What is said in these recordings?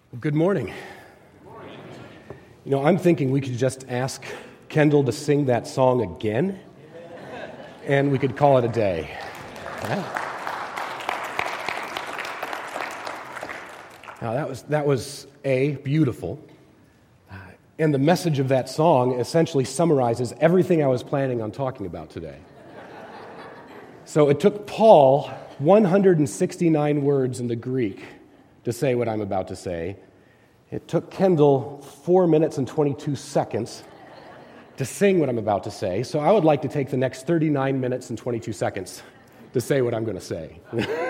Good morning. I'm thinking we could just ask Kendall to sing that song again, and we could call it a day. Yeah. Now, that was beautiful, and the message of that song essentially summarizes everything I was planning on talking about today. So it took Paul 169 words in the Greek to say what I'm about to say. It took Kendall 4 minutes and 22 seconds to sing what I'm about to say, so I would like to take the next 39 minutes and 22 seconds to say what I'm going to say.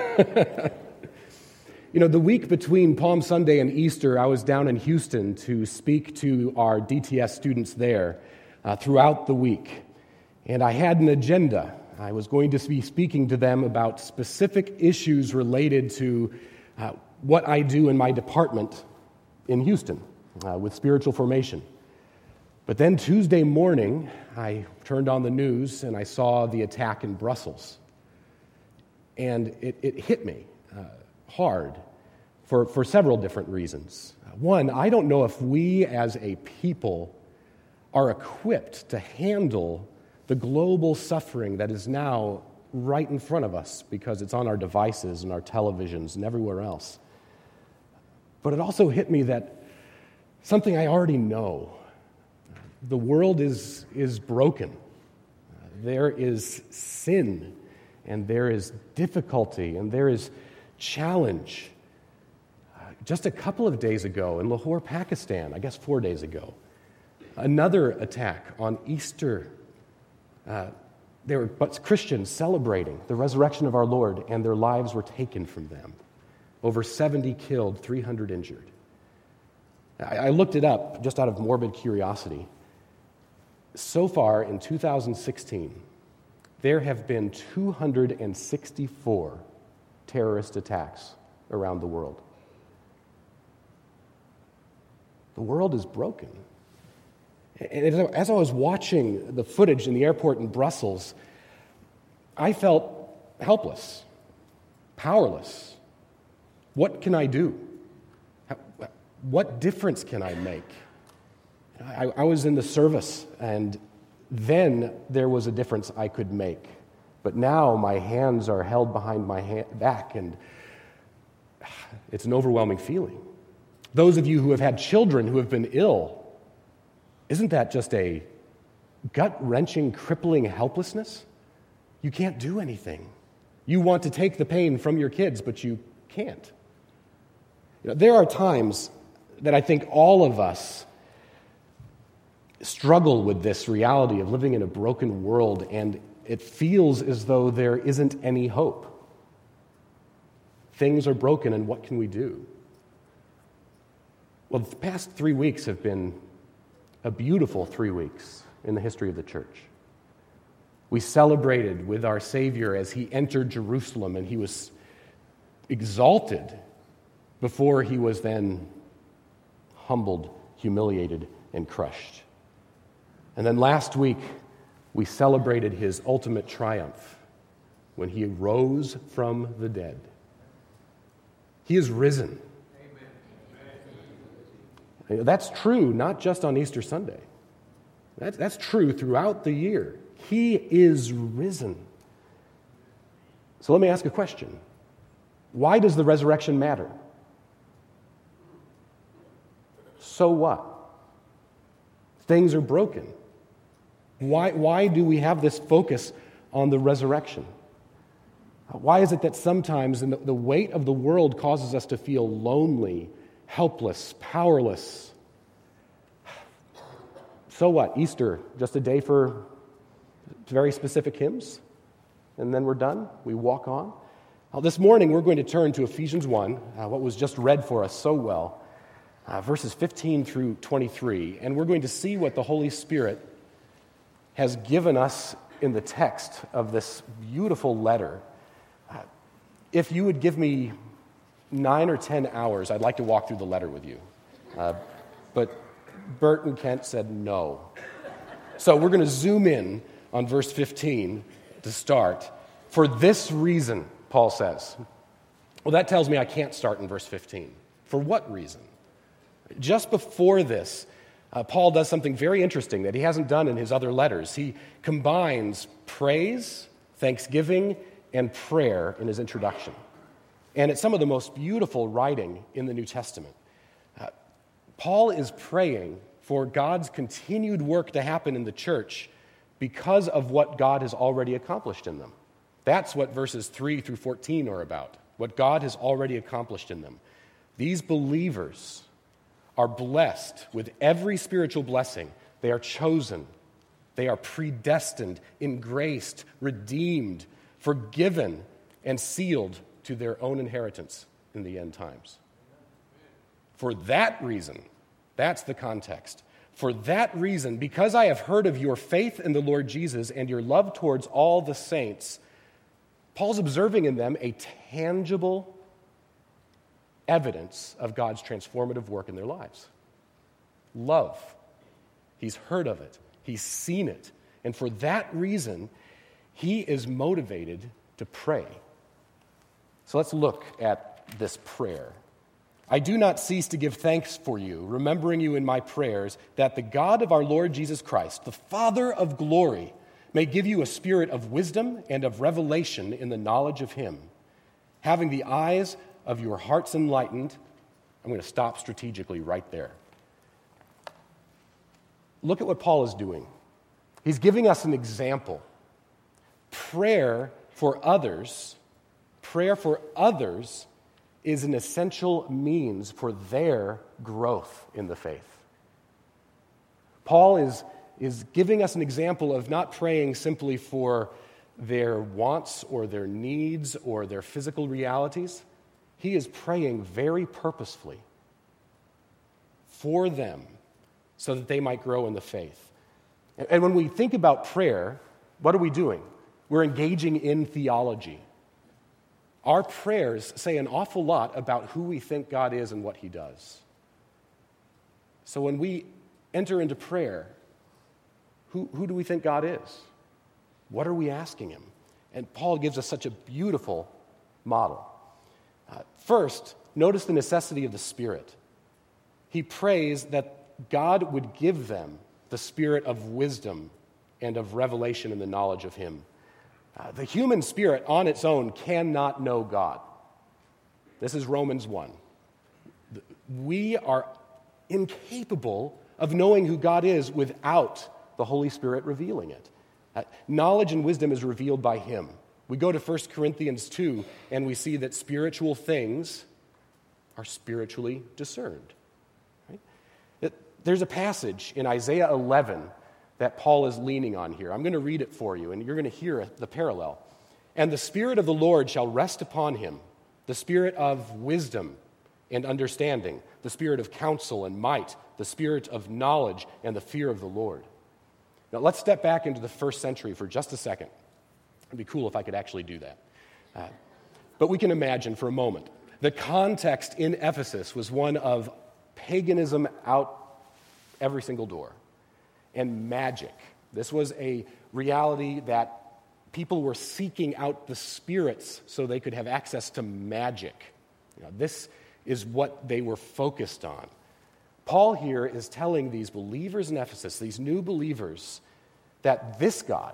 The week between Palm Sunday and Easter, I was down in Houston to speak to our DTS students there throughout the week, and I had an agenda. I was going to be speaking to them about specific issues related to what I do in my department in Houston with spiritual formation. But then Tuesday morning, I turned on the news and I saw the attack in Brussels. And it hit me hard for several different reasons. One, I don't know if we as a people are equipped to handle the global suffering that is now right in front of us because it's on our devices and our televisions and everywhere else. But it also hit me that something I already know. The world is broken. There is sin, and there is difficulty, and there is challenge. Just a couple of days ago in Lahore, Pakistan, I guess 4 days ago, another attack on Easter. There were Christians celebrating the resurrection of our Lord, and their lives were taken from them. Over 70 killed, 300 injured. I looked it up just out of morbid curiosity. So far in 2016, there have been 264 terrorist attacks around the world. The world is broken. And as I was watching the footage in the airport in Brussels, I felt helpless, powerless. What can I do? What difference can I make? I was in the service, and then there was a difference I could make. But now my hands are held behind my back, and it's an overwhelming feeling. Those of you who have had children who have been ill, isn't that just a gut-wrenching, crippling helplessness? You can't do anything. You want to take the pain from your kids, but you can't. There are times that I think all of us struggle with this reality of living in a broken world, and it feels as though there isn't any hope. Things are broken, and what can we do? Well, the past 3 weeks have been a beautiful 3 weeks in the history of the church. We celebrated with our Savior as he entered Jerusalem, and he was exalted before he was then humbled, humiliated, and crushed. And then last week, we celebrated his ultimate triumph when he rose from the dead. He is risen. Amen. That's true not just on Easter Sunday. That's true throughout the year. He is risen. So let me ask a question. Why does the resurrection matter? So what? Things are broken. Why do we have this focus on the resurrection? Why is it that sometimes the weight of the world causes us to feel lonely, helpless, powerless? So what? Easter, just a day for very specific hymns, and then we're done? We walk on? Well, this morning we're going to turn to Ephesians 1, what was just read for us so well, verses 15 through 23, and we're going to see what the Holy Spirit has given us in the text of this beautiful letter. If you would give me 9 or 10 hours, I'd like to walk through the letter with you. But Bert and Kent said no. So we're going to zoom in on verse 15 to start. For this reason, Paul says. Well, that tells me I can't start in verse 15. For what reason? Just before this, Paul does something very interesting that he hasn't done in his other letters. He combines praise, thanksgiving, and prayer in his introduction. And it's some of the most beautiful writing in the New Testament. Paul is praying for God's continued work to happen in the church because of what God has already accomplished in them. That's what verses 3 through 14 are about, what God has already accomplished in them. These believers are blessed with every spiritual blessing. They are chosen. They are predestined, engraced, redeemed, forgiven, and sealed to their own inheritance in the end times. For that reason, that's the context. For that reason, because I have heard of your faith in the Lord Jesus and your love towards all the saints, Paul's observing in them a tangible evidence of God's transformative work in their lives. Love. He's heard of it. He's seen it. And for that reason, he is motivated to pray. So let's look at this prayer. I do not cease to give thanks for you, remembering you in my prayers, that the God of our Lord Jesus Christ, the Father of glory, may give you a spirit of wisdom and of revelation in the knowledge of him, having the eyes of your hearts enlightened. I'm going to stop strategically right there. Look at what Paul is doing. He's giving us an example. Prayer for others is an essential means for their growth in the faith. Paul is giving us an example of not praying simply for their wants or their needs or their physical realities. He is praying very purposefully for them so that they might grow in the faith. And when we think about prayer, what are we doing? We're engaging in theology. Our prayers say an awful lot about who we think God is and what he does. So when we enter into prayer, who do we think God is? What are we asking him? And Paul gives us such a beautiful model. First, notice the necessity of the Spirit. He prays that God would give them the spirit of wisdom and of revelation in the knowledge of him. The human spirit on its own cannot know God. This is Romans 1. We are incapable of knowing who God is without the Holy Spirit revealing it. Knowledge and wisdom is revealed by him. We go to 1 Corinthians 2, and we see that spiritual things are spiritually discerned. Right? There's a passage in Isaiah 11 that Paul is leaning on here. I'm going to read it for you, and you're going to hear the parallel. And the Spirit of the Lord shall rest upon him, the Spirit of wisdom and understanding, the Spirit of counsel and might, the Spirit of knowledge and the fear of the Lord. Now let's step back into the first century for just a second. It'd be cool if I could actually do that. But we can imagine for a moment. The context in Ephesus was one of paganism out every single door. And magic. This was a reality that people were seeking out the spirits so they could have access to magic. This is what they were focused on. Paul here is telling these believers in Ephesus, these new believers, that this God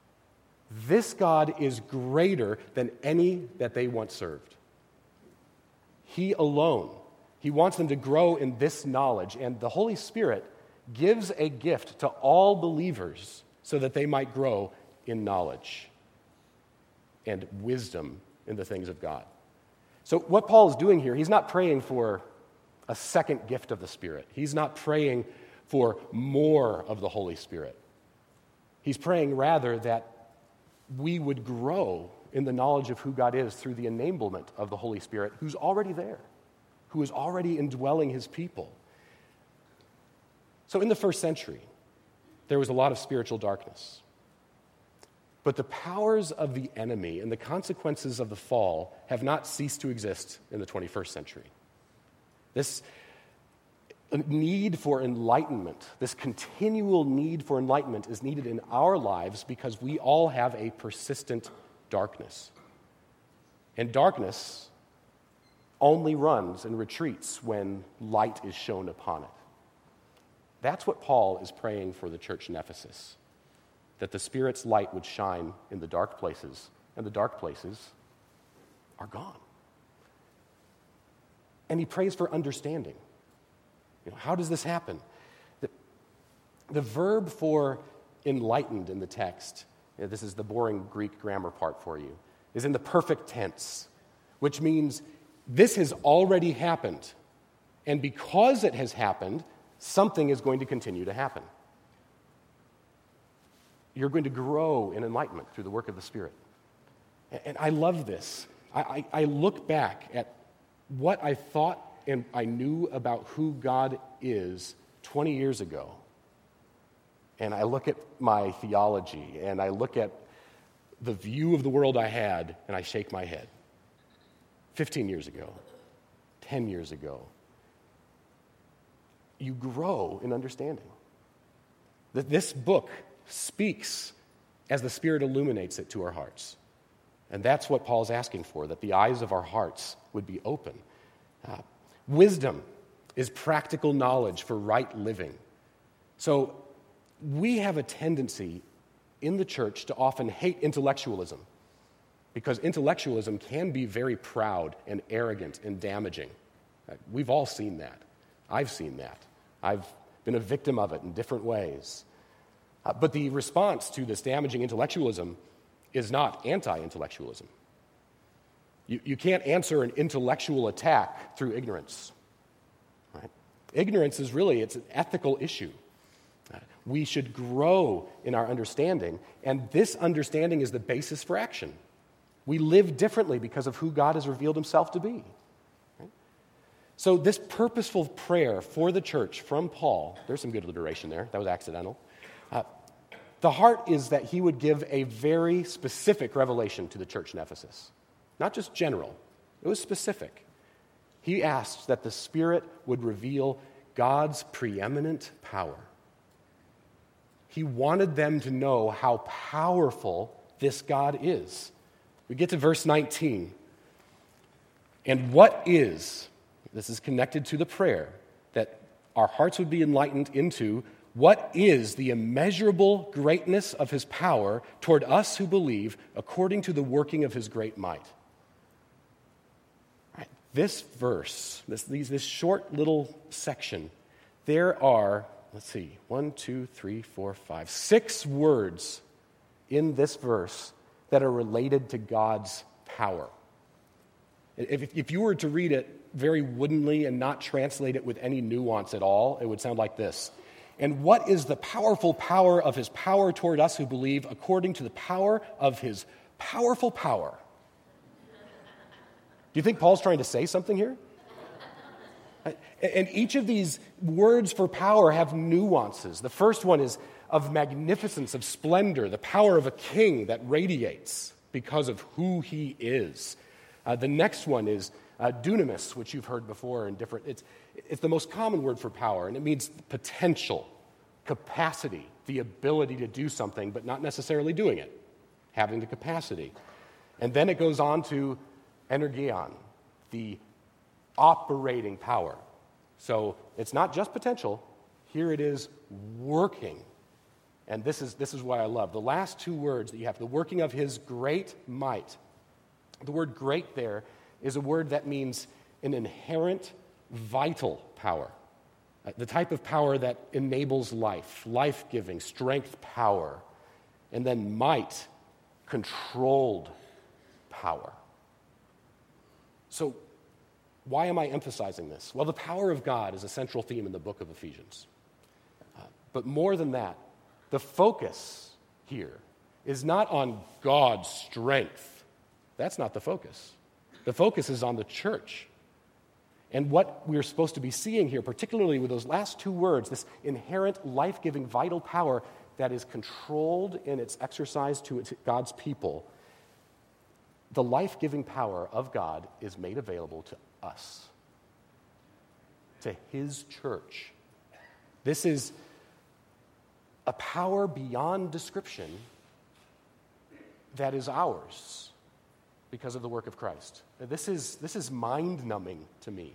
is greater than any that they once served. He alone. He wants them to grow in this knowledge, and the Holy Spirit gives a gift to all believers so that they might grow in knowledge and wisdom in the things of God. So what Paul is doing here, he's not praying for a second gift of the Spirit. He's not praying for more of the Holy Spirit. He's praying rather that we would grow in the knowledge of who God is through the enablement of the Holy Spirit, who's already there, who is already indwelling his people. So in the first century, there was a lot of spiritual darkness. But the powers of the enemy and the consequences of the fall have not ceased to exist in the 21st century. This need for enlightenment, this continual need for enlightenment is needed in our lives because we all have a persistent darkness. And darkness only runs and retreats when light is shone upon it. That's what Paul is praying for the church in Ephesus, that the Spirit's light would shine in the dark places, and the dark places are gone. And he prays for understanding. How does this happen? The verb for enlightened in the text, this is the boring Greek grammar part for you, is in the perfect tense, which means this has already happened. And because it has happened, something is going to continue to happen. You're going to grow in enlightenment through the work of the Spirit. And I love this. I look back at what I thought and I knew about who God is 20 years ago. And I look at my theology, and I look at the view of the world I had, and I shake my head. 15 years ago, 10 years ago. You grow in understanding. That this book speaks as the Spirit illuminates it to our hearts. And that's what Paul's asking for, that the eyes of our hearts would be open. Wisdom is practical knowledge for right living. So we have a tendency in the church to often hate intellectualism, because intellectualism can be very proud and arrogant and damaging. We've all seen that. I've seen that. I've been a victim of it in different ways. But the response to this damaging intellectualism is not anti-intellectualism. You can't answer an intellectual attack through ignorance. Right? Ignorance is really, it's an ethical issue. We should grow in our understanding, and this understanding is the basis for action. We live differently because of who God has revealed himself to be. Right? So this purposeful prayer for the church from Paul, there's some good alliteration there, that was accidental. The heart is that he would give a very specific revelation to the church in Ephesus. Not just general, it was specific. He asked that the Spirit would reveal God's preeminent power. He wanted them to know how powerful this God is. We get to verse 19. And what is, this is connected to the prayer, that our hearts would be enlightened into, what is the immeasurable greatness of his power toward us who believe according to the working of his great might? Right, this verse, this short little section, there are, let's see, 6 words in this verse that are related to God's power. If you were to read it very woodenly and not translate it with any nuance at all, it would sound like this. And what is the powerful power of his power toward us who believe according to the power of his powerful power? Do you think Paul's trying to say something here? And each of these words for power have nuances. The first one is of magnificence, of splendor, the power of a king that radiates because of who he is. The next one is dunamis, which you've heard before in different. It's the most common word for power, and it means potential, capacity, the ability to do something, but not necessarily doing it, having the capacity. And then it goes on to energeon, the operating power. So it's not just potential. Here it is working. And this is what I love. The last 2 words that you have, the working of his great might. The word great there is a word that means an inherent, vital power. The type of power that enables life, life-giving, strength power. And then might, controlled power. So why am I emphasizing this? Well, the power of God is a central theme in the book of Ephesians. But more than that, the focus here is not on God's strength. That's not the focus. The focus is on the church. And what we're supposed to be seeing here, particularly with those last 2 words, this inherent, life-giving, vital power that is controlled in its exercise to God's people, the life-giving power of God is made available to us, to his church. This is a power beyond description that is ours. because of the work of Christ. This is mind-numbing to me.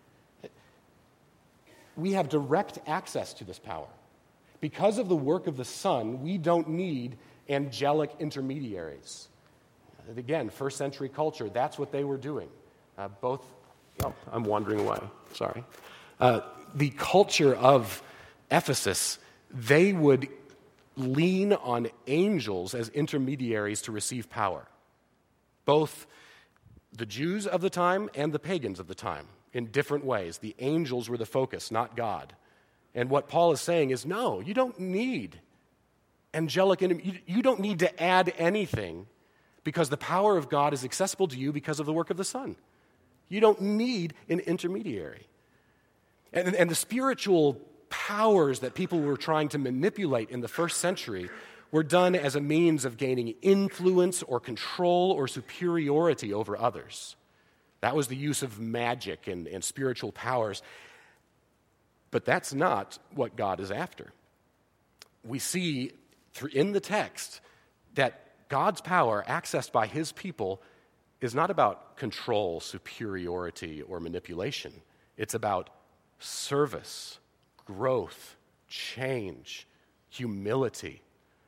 We have direct access to this power. Because of the work of the Son, we don't need angelic intermediaries. Again, first century culture, that's what they were doing. I'm wandering away, sorry. The culture of Ephesus, they would lean on angels as intermediaries to receive power. Both the Jews of the time and the pagans of the time, in different ways. The angels were the focus, not God. And what Paul is saying is, no, you don't need angelic, you don't need to add anything because the power of God is accessible to you because of the work of the Son. You don't need an intermediary. And the spiritual powers that people were trying to manipulate in the first century were done as a means of gaining influence or control or superiority over others. That was the use of magic and spiritual powers. But that's not what God is after. We see in the text that God's power, accessed by his people, is not about control, superiority, or manipulation. It's about service, growth, change, humility.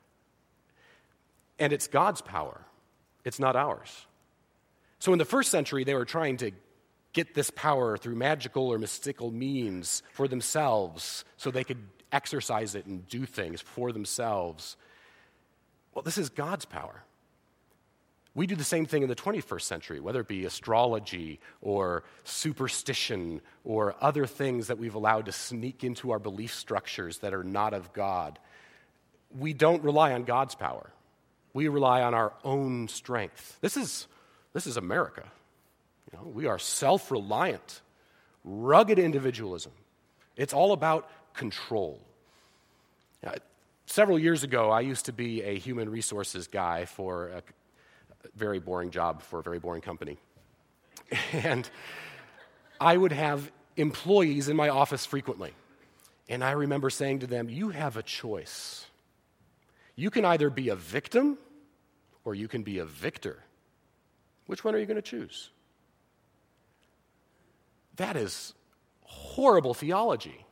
And it's God's power. It's not ours. So in the first century, they were trying to get this power through magical or mystical means for themselves so they could exercise it and do things for themselves. Well, this is God's power. We do the same thing in the 21st century, whether it be astrology or superstition or other things that we've allowed to sneak into our belief structures that are not of God. We don't rely on God's power. We rely on our own strength. This is America. We are self-reliant, rugged individualism. It's all about control. Several years ago, I used to be a human resources guy for a very boring job for a very boring company. And I would have employees in my office frequently. And I remember saying to them, you have a choice. You can either be a victim or you can be a victor. Which one are you going to choose? That is horrible theology.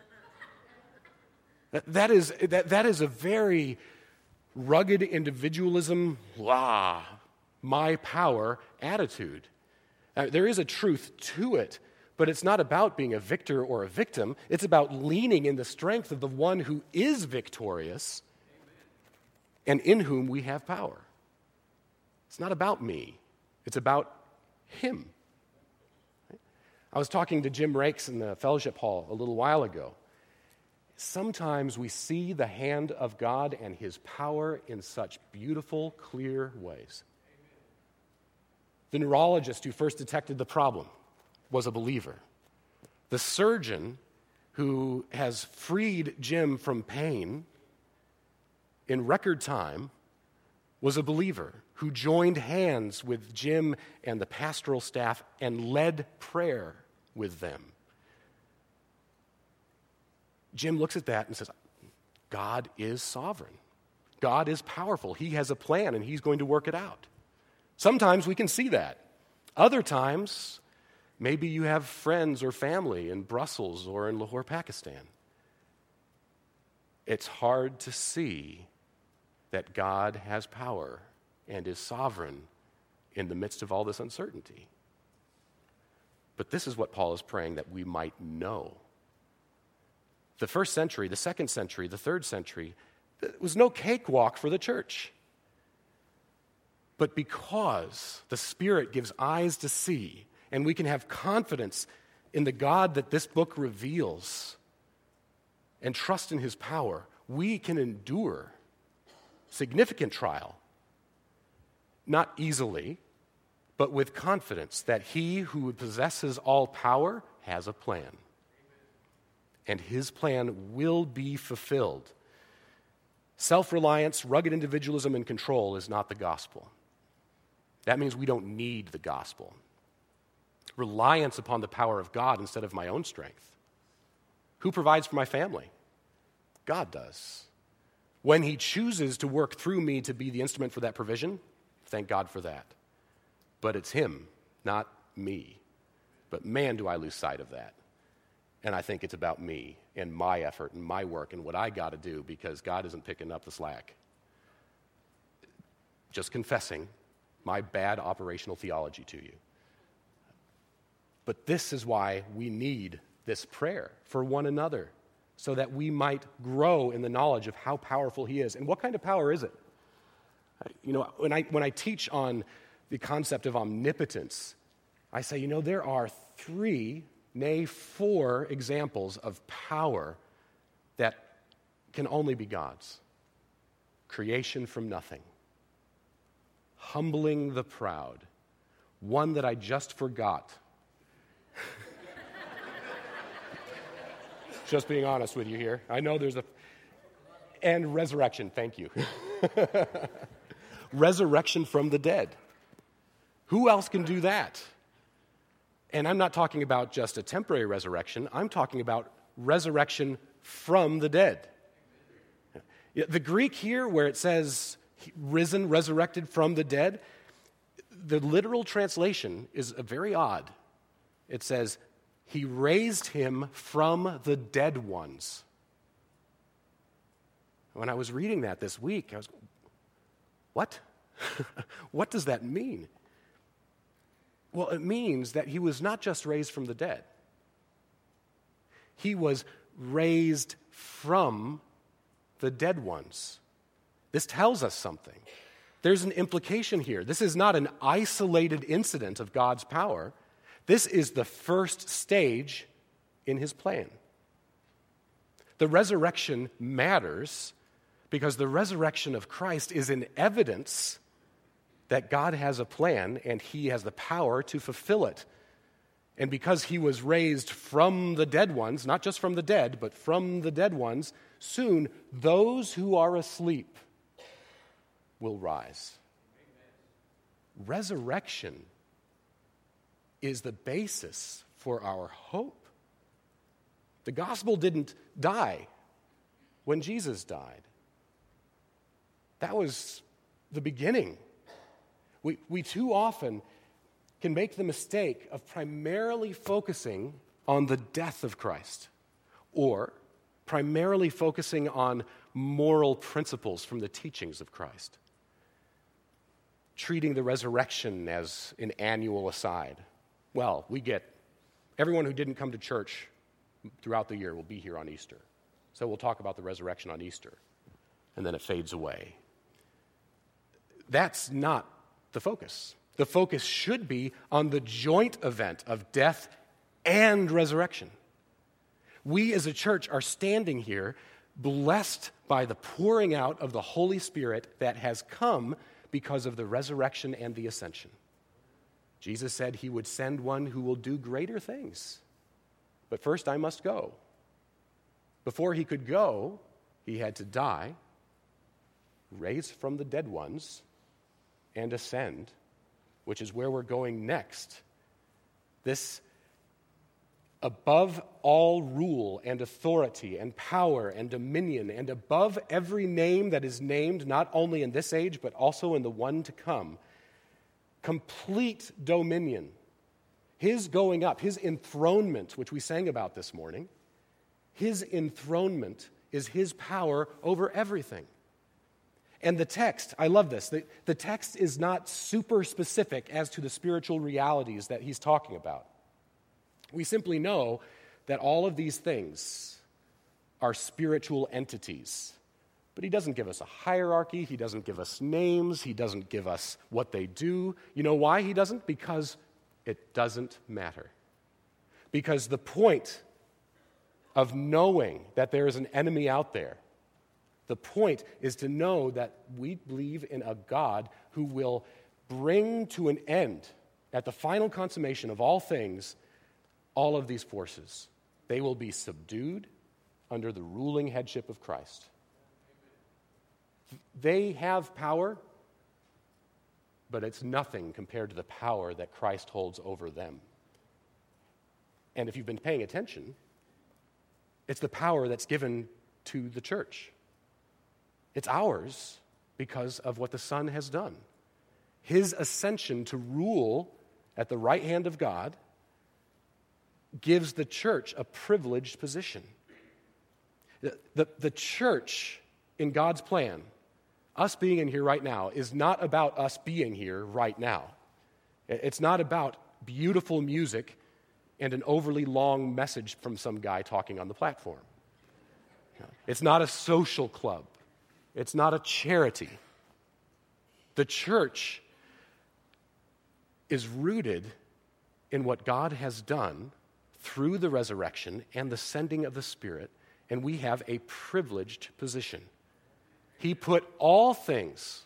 That is a very rugged individualism, my power attitude. There is a truth to it, but it's not about being a victor or a victim. It's about leaning in the strength of the one who is victorious and in whom we have power. It's not about me. It's about him. I was talking to Jim Rakes in the fellowship hall a little while ago. Sometimes we see the hand of God and his power in such beautiful, clear ways. The neurologist who first detected the problem was a believer. The surgeon who has freed Jim from pain in record time was a believer who joined hands with Jim and the pastoral staff and led prayer with them. Jim looks at that and says, God is sovereign. God is powerful. He has a plan and he's going to work it out. Sometimes we can see that. Other times, maybe you have friends or family in Brussels or in Lahore, Pakistan. It's hard to see that God has power and is sovereign in the midst of all this uncertainty. But this is what Paul is praying that we might know. The first century, the second century, the third century, it was no cakewalk for the church. But because the Spirit gives eyes to see, and we can have confidence in the God that this book reveals, and trust in his power, we can endure significant trial, not easily, but with confidence that he who possesses all power has a plan. And his plan will be fulfilled. Self-reliance, rugged individualism, and control is not the gospel. That means we don't need the gospel. Reliance upon the power of God instead of my own strength. Who provides for my family? God does. When he chooses to work through me to be the instrument for that provision, thank God for that. but it's him, not me. But man, do I lose sight of that. And I think it's about me and my effort and my work and what I got to do because God isn't picking up the slack. Just confessing my bad operational theology to you. But this is why we need this prayer for one another, so that we might grow in the knowledge of how powerful he is. And what kind of power is it? You know, when I teach on the concept of omnipotence, I say, there are 3, nay 4 examples of power that can only be God's. Creation from nothing. Humbling the proud. One that I just forgot. Just being honest with you here. I know and resurrection, thank you. Resurrection from the dead. Who else can do that? And I'm not talking about just a temporary resurrection. I'm talking about resurrection from the dead. The Greek here, where it says risen, resurrected from the dead, the literal translation is very odd. It says, he raised him from the dead ones. When I was reading that this week, I was, what? What does that mean? Well, it means that he was not just raised from the dead. He was raised from the dead ones. This tells us something. There's an implication here. This is not an isolated incident of God's power. This is the first stage in his plan. The resurrection matters because the resurrection of Christ is an evidence that God has a plan and he has the power to fulfill it. And because he was raised from the dead ones, not just from the dead, but from the dead ones, soon those who are asleep will rise. Resurrection is the basis for our hope. The gospel didn't die when Jesus died. That was the beginning. We too often can make the mistake of primarily focusing on the death of Christ or primarily focusing on moral principles from the teachings of Christ, treating the resurrection as an annual aside. Well, we get everyone who didn't come to church throughout the year will be here on Easter. So we'll talk about the resurrection on Easter, and then it fades away. That's not the focus. The focus should be on the joint event of death and resurrection. We as a church are standing here blessed by the pouring out of the Holy Spirit that has come because of the resurrection and the ascension. Jesus said he would send one who will do greater things. But first I must go. Before he could go, he had to die, raise from the dead ones, and ascend, which is where we're going next. This above all rule and authority and power and dominion and above every name that is named not only in this age but also in the one to come, complete dominion, his going up, his enthronement, which we sang about this morning, his enthronement is his power over everything. And the text, I love this, the text is not super specific as to the spiritual realities that he's talking about. We simply know that all of these things are spiritual entities. But he doesn't give us a hierarchy, he doesn't give us names, he doesn't give us what they do. You know why he doesn't? Because it doesn't matter. Because the point of knowing that there is an enemy out there, the point is to know that we believe in a God who will bring to an end, at the final consummation of all things, all of these forces. They will be subdued under the ruling headship of Christ. They have power, but it's nothing compared to the power that Christ holds over them. And if you've been paying attention, it's the power that's given to the church. It's ours because of what the Son has done. his ascension to rule at the right hand of God gives the church a privileged position. The church in God's plan, us being in here right now, is not about us being here right now. It's not about beautiful music and an overly long message from some guy talking on the platform. It's not a social club. It's not a charity. The church is rooted in what God has done through the resurrection and the sending of the Spirit, and we have a privileged position. He put all things,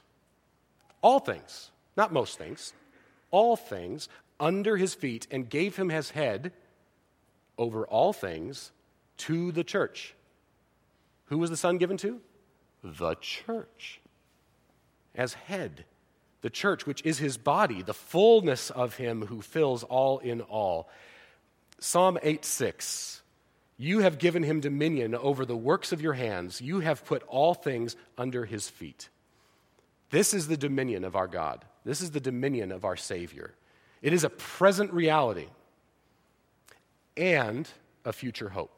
not most things, all things under his feet and gave him as head over all things to the church. Who was the Son given to? The church. As head. The church, which is his body, the fullness of him who fills all in all. Psalm 8:6. You have given him dominion over the works of your hands. You have put all things under his feet. This is the dominion of our God. This is the dominion of our Savior. It is a present reality and a future hope.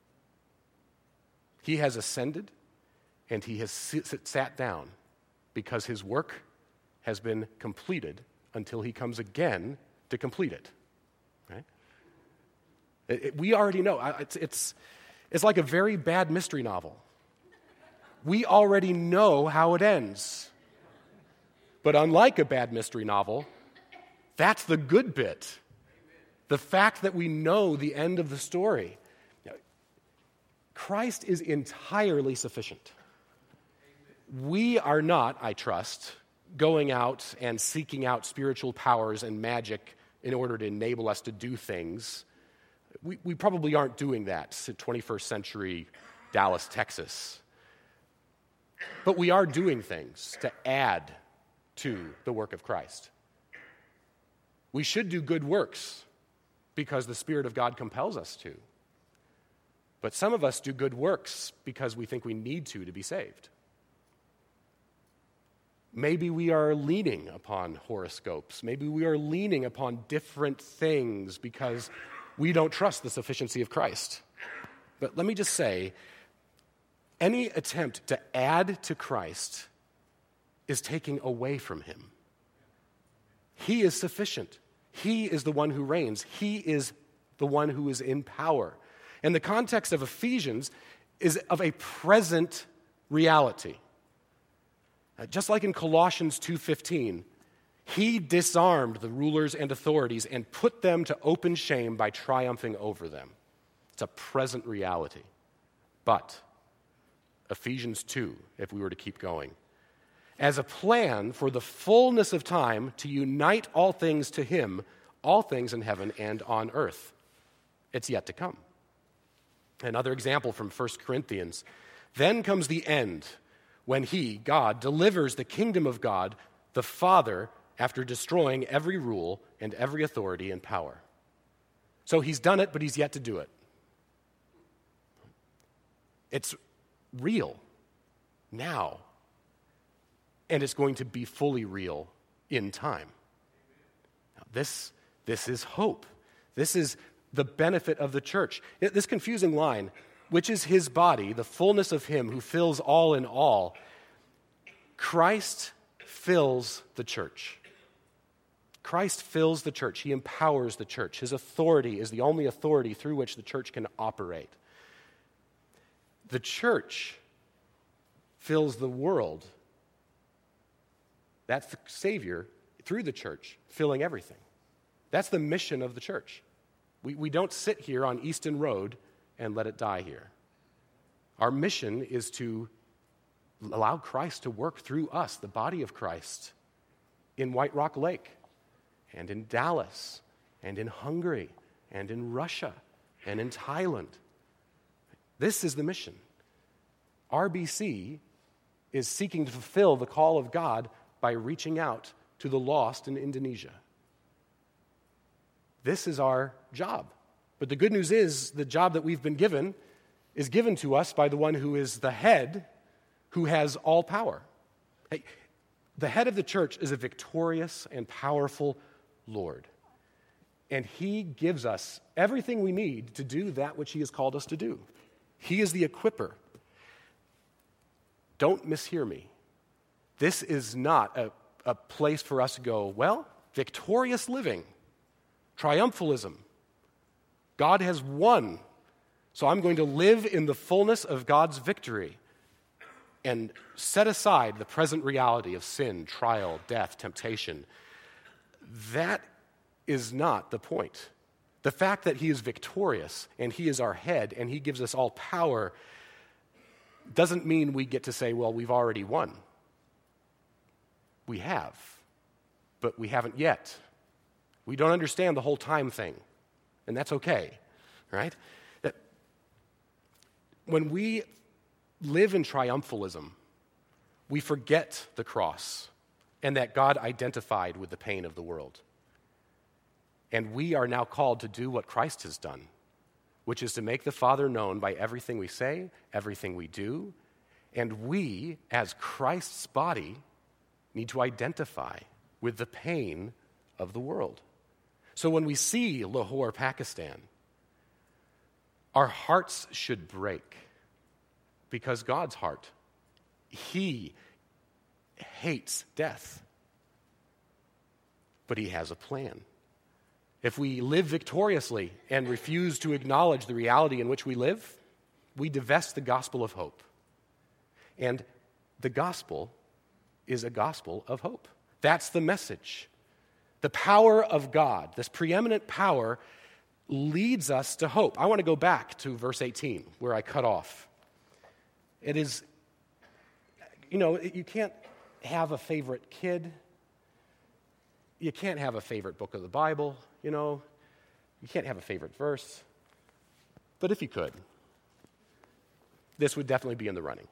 He has ascended and he has sat down because his work has been completed until he comes again to complete it. Right? We already know. It's like a very bad mystery novel. We already know how it ends. But unlike a bad mystery novel, that's the good bit. The fact that we know the end of the story. Christ is entirely sufficient. We are not, I trust, going out and seeking out spiritual powers and magic in order to enable us to do things. We probably aren't doing that in 21st century Dallas, Texas. But we are doing things to add to the work of Christ. We should do good works because the Spirit of God compels us to. But some of us do good works because we think we need to be saved. Maybe we are leaning upon horoscopes. Maybe we are leaning upon different things because we don't trust the sufficiency of Christ. But let me just say, any attempt to add to Christ is taking away from him. He is sufficient. He is the one who reigns. He is the one who is in power. And the context of Ephesians is of a present reality. Just like in Colossians 2:15, he disarmed the rulers and authorities and put them to open shame by triumphing over them. It's a present reality. But Ephesians 2, if we were to keep going, as a plan for the fullness of time to unite all things to him, all things in heaven and on earth. It's yet to come. Another example from 1 Corinthians. Then comes the end, when he, God, delivers the kingdom of God, the Father, after destroying every rule and every authority and power. So he's done it, but he's yet to do it. It's real now, and it's going to be fully real in time. Now, this is hope. This is the benefit of the church. This confusing line, which is his body, the fullness of him who fills all in all. Christ fills the church. Christ fills the church. He empowers the church. His authority is the only authority through which the church can operate. The church fills the world. That's the Savior through the church, filling everything. That's the mission of the church. We don't sit here on Easton Road and let it die here. Our mission is to allow Christ to work through us, the body of Christ, in White Rock Lake, and in Dallas, and in Hungary, and in Russia, and in Thailand. This is the mission. RBC is seeking to fulfill the call of God by reaching out to the lost in Indonesia. This is our job. But the good news is the job that we've been given is given to us by the one who is the head, who has all power. Hey, The head of the church is a victorious and powerful Lord. And he gives us everything we need to do that which he has called us to do. He is the equipper. Don't mishear me. This is not a place for us to go, well, victorious living, triumphalism. God has won, so I'm going to live in the fullness of God's victory and set aside the present reality of sin, trial, death, temptation. That is not the point. The fact that he is victorious and he is our head and he gives us all power doesn't mean we get to say, well, we've already won. We have, but we haven't yet. We don't understand the whole time thing, and that's okay, right? That when we live in triumphalism, we forget the cross and that God identified with the pain of the world. And we are now called to do what Christ has done, which is to make the Father known by everything we say, everything we do, and we, as Christ's body, need to identify with the pain of the world. So when we see Lahore, Pakistan, our hearts should break because God's heart, he hates death, but he has a plan. If we live victoriously and refuse to acknowledge the reality in which we live, we divest the gospel of hope. And the gospel is a gospel of hope. That's the message. The power of God, this preeminent power, leads us to hope. I want to go back to verse 18, where I cut off. It is, you can't have a favorite kid. You can't have a favorite book of the Bible, You can't have a favorite verse. But if you could, this would definitely be in the running.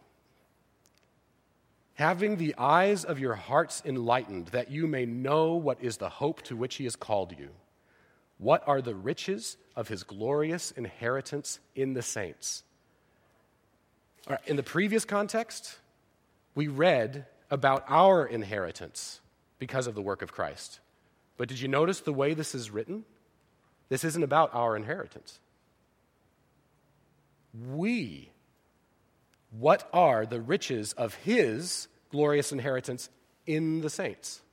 Having the eyes of your hearts enlightened, that you may know what is the hope to which he has called you. What are the riches of his glorious inheritance in the saints? All right, in the previous context, we read about our inheritance because of the work of Christ. But did you notice the way this is written? This isn't about our inheritance. What are the riches of his glorious inheritance in the saints?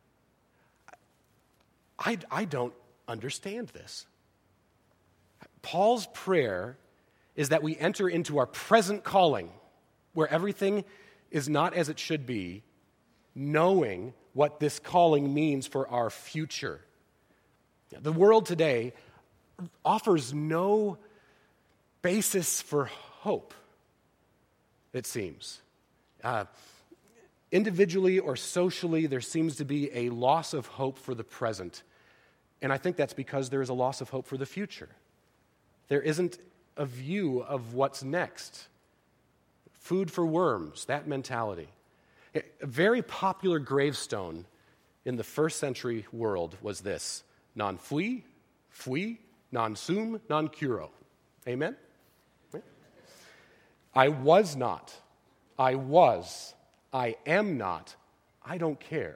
I don't understand this. Paul's prayer is that we enter into our present calling, where everything is not as it should be, knowing what this calling means for our future. The world today offers no basis for hope, it seems. Individually or socially, there seems to be a loss of hope for the present. And I think that's because there is a loss of hope for the future. There isn't a view of what's next. Food for worms, that mentality. A very popular gravestone in the first century world was this: non fui, non sum, non curo. Amen? I was not. I was. I am not. I don't care.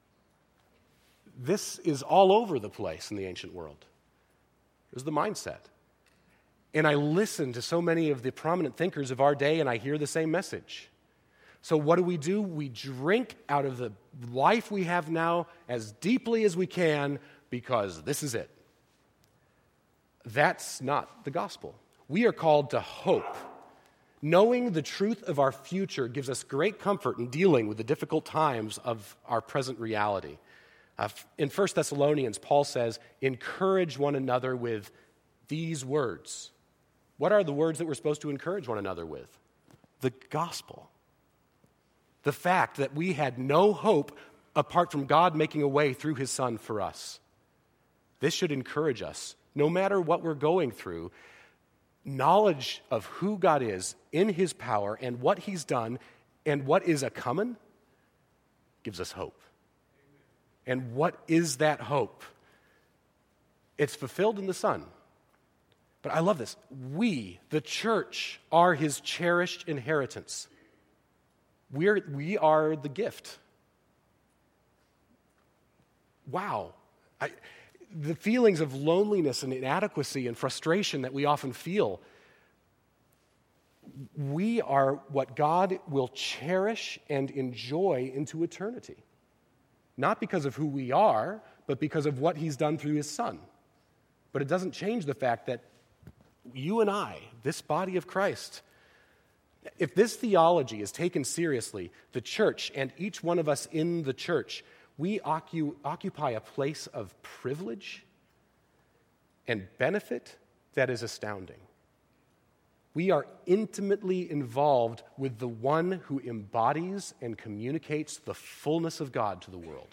This is all over the place in the ancient world. It was the mindset. And I listen to so many of the prominent thinkers of our day, and I hear the same message. So what do? We drink out of the life we have now as deeply as we can because this is it. That's not the gospel. We are called to hope. Knowing the truth of our future gives us great comfort in dealing with the difficult times of our present reality. In 1 Thessalonians, Paul says, encourage one another with these words. What are the words that we're supposed to encourage one another with? The gospel. The fact that we had no hope apart from God making a way through his Son for us. This should encourage us, no matter what we're going through. Knowledge of who God is in his power and what he's done and what is a-coming gives us hope. And what is that hope? It's fulfilled in the Son. But I love this. We, the church, are his cherished inheritance. We are the gift. wow, the feelings of loneliness and inadequacy and frustration that we often feel, we are what God will cherish and enjoy into eternity. Not because of who we are, but because of what he's done through his Son. But it doesn't change the fact that you and I, this body of Christ, if this theology is taken seriously, the church and each one of us in the church, we occupy a place of privilege and benefit that is astounding. We are intimately involved with the one who embodies and communicates the fullness of God to the world.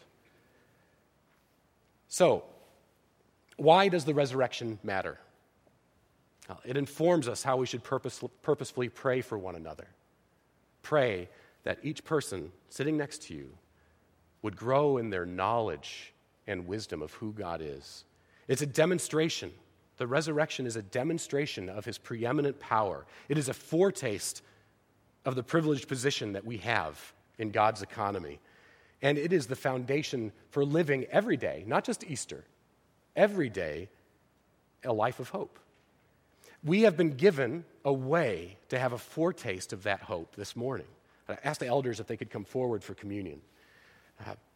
So, why does the resurrection matter? It informs us how we should purposefully pray for one another. Pray that each person sitting next to you would grow in their knowledge and wisdom of who God is. It's a demonstration. The resurrection is a demonstration of his preeminent power. It is a foretaste of the privileged position that we have in God's economy. And it is the foundation for living every day, not just Easter, every day, a life of hope. We have been given a way to have a foretaste of that hope this morning. I asked the elders if they could come forward for communion.